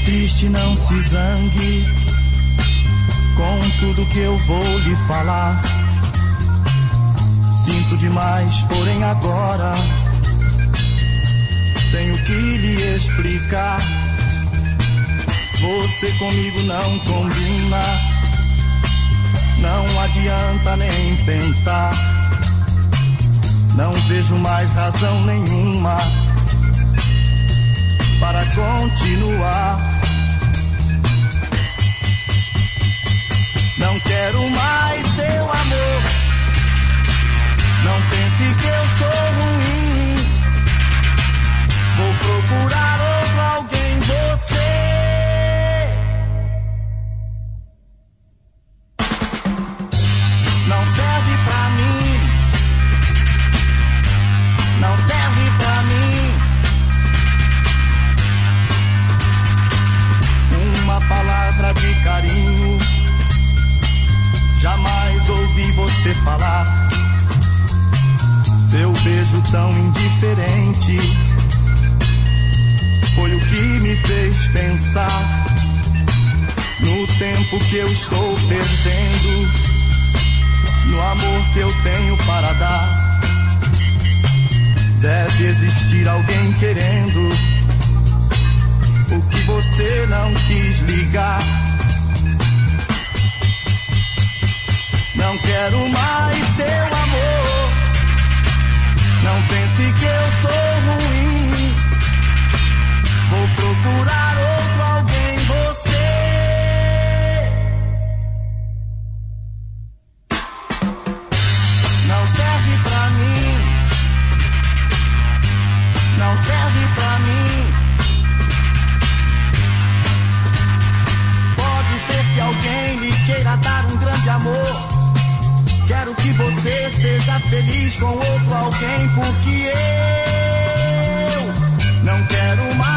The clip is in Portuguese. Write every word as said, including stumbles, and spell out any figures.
triste, não se zangue com tudo que eu vou lhe falar. Sinto demais, porém agora tenho que lhe explicar. Você comigo não combina, não adianta nem tentar. Não vejo mais razão nenhuma para continuar. Não quero mais seu amor, não pense que eu sou ruim. Vou procurar outro alguém, você não serve pra mim, não serve pra mim. Uma palavra de carinho jamais ouvi você falar. Seu beijo tão indiferente foi o que me fez pensar no tempo que eu estou perdendo, no amor que eu tenho para dar. Deve existir alguém querendo o que você não quis ligar. Não quero mais seu amor, não pense que eu sou ruim. Vou procurar outro alguém, você não serve pra mim, não serve pra mim. Pode ser que alguém lhe queira dar um grande amor. Quero que você seja feliz com outro alguém, porque eu não quero mais